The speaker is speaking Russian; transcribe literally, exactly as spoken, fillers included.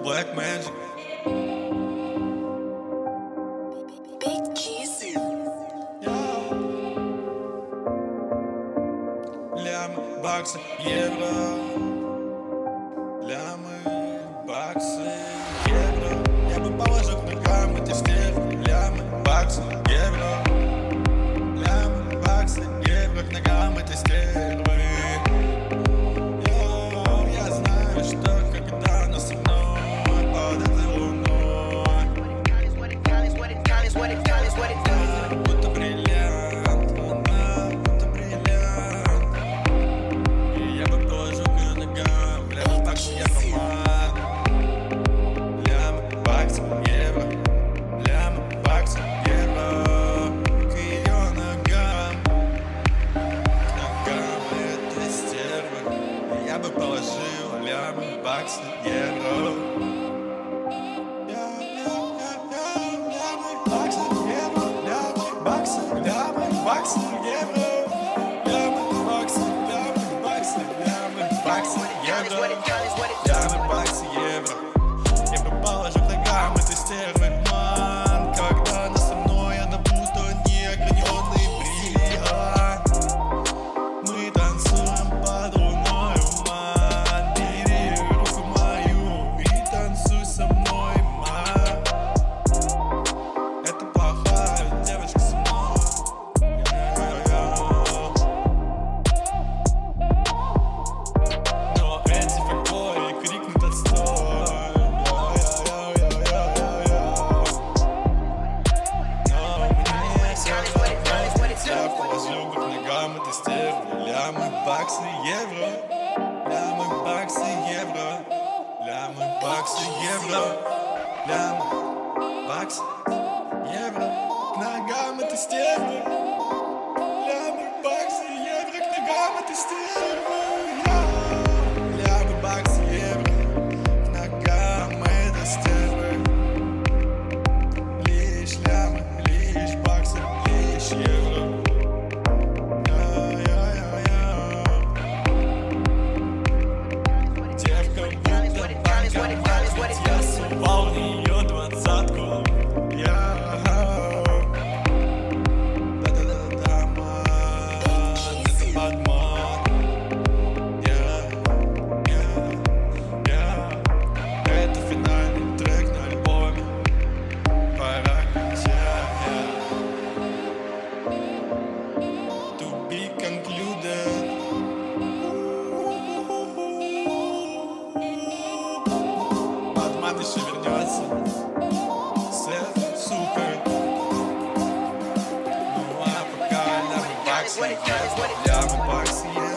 Black Magic. Big Keys. Лямы, баксы, евро. Лямы, баксы, евро. Я бы положил к ногам эти стервы. Лямы, баксы, евро. Лямы, баксы, евро. К ногам эти стервы. Йоу, я знаю, что когда она со мной под этой луной, будто бриллиант, она будто бриллиант. И я бы положил к ногам лямы, баксы, евро, ман. Лямы, баксы, евро. Лямы, баксы, евро. К ее ногам, к ногам этой стервы. И я бы положил лямы, баксы, евро. Лямы, баксы, евро. Лямы, баксы, лямы, баксы, евро. Лямы, баксы, лямы, баксы, лямы, баксы, евро. Лямы, баксы, евро. Я бы положил к ногам этой стервы, ман. Когда она со мной, она будто неограненный бриллиант. Мы танцуем под луною, ман. Бери руку мою и танцуй со мной, ман. Это плохая девочка со мной. Йо-йо-йо. Но эти факбои крикнут отстой. Йо-йо-йо-йо-йо-йо. Но мне все равно. Я положил бы к ногам этой стервы. Лямы, баксы, евро. Лямы, баксы, евро. Лямы, баксы, евро. Лямы, баксы, евро. К ногам этой стервы. Лямы, баксы, евро. К ногам этой стервы. Лямы, баксы, евро. К ногам этой стервы. Лишь лямы, лишь баксы, лишь евро. Девка будто банкомат, ведь я сувал в нее двадцатку. Я да-да-да-да, ман, это подман. Я, я, я. Это финальный трек на альбоме. Пора кончать. To be concluded. Батман еще вернется с этой сукой. Ну а пока лямы, баксы, лямы, баксы,